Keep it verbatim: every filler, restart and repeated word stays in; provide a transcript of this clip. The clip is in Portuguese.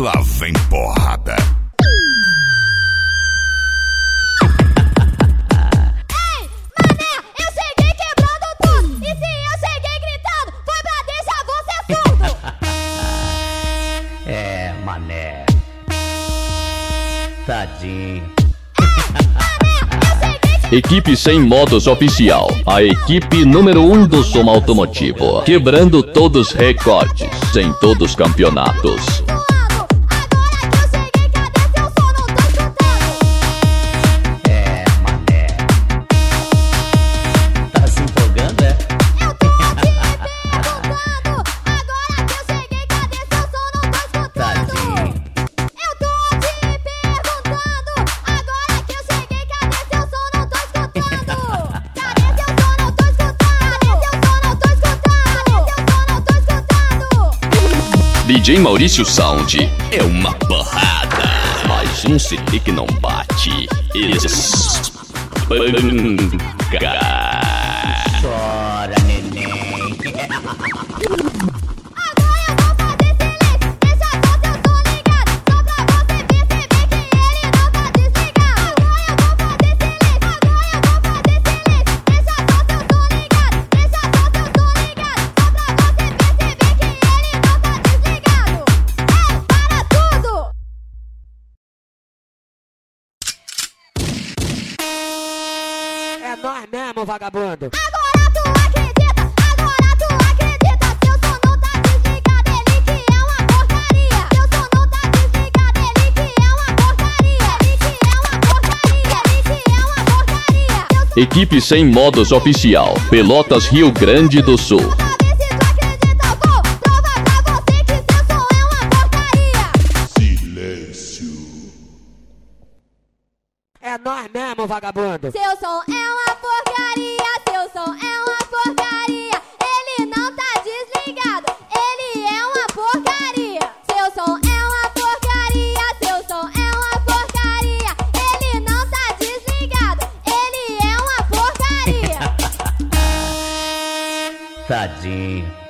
Lá vem porrada. Ei, mané, eu cheguei quebrando tudo. E se eu cheguei gritando, foi pra deixar você surdo. É, mané. Tadinho. Equipe sem modos oficial, a equipe número um do som automotivo, quebrando todos os recordes em todos os campeonatos. É, mané. Tá se empolgando, é? Eu tô te perguntando, agora que eu cheguei, cadê seu som? Não tô escutando. Tadinho. Eu tô te perguntando, agora que eu cheguei, cadê seu som? Não tô escutando. Cadê seu som? Não tô escutando. Cadê seu som? Não tô escutando. Cadê seu som? Não tô escutando. D J Maurício Sound é uma porrada, mas um C D que não bate. Espanca. Chora, neném. Agora eu vou fazer silêncio, deixa só seu som ligado, só pra você perceber que ele não tá desligado. Agora eu vou fazer silêncio, agora eu vou fazer silêncio, deixa só seu som ligado, deixa só seu som ligado, só pra você perceber que ele não tá desligado. Ei, para tudo! É nós mesmo, vagabundo. Agora tu acredita, agora tu acredita, seu som não tá desligado, ele que é uma porcaria. Seu som não tá desligado, ele que é uma porcaria. Ele que é uma porcaria, ele que é uma porcaria. Seu som Equipe sem modos oficial, Pelotas, Rio Grande do Sul. pra ver se tu acredita, eu vou provar pra você que seu som é uma porcaria. É nós mesmo, vagabundo. Seu som é uma porcaria, seu som é uma porcaria. Ele não tá desligado, ele é uma porcaria. Seu som é uma porcaria, seu som é uma porcaria. Ele não tá desligado, ele é uma porcaria. Tadinho.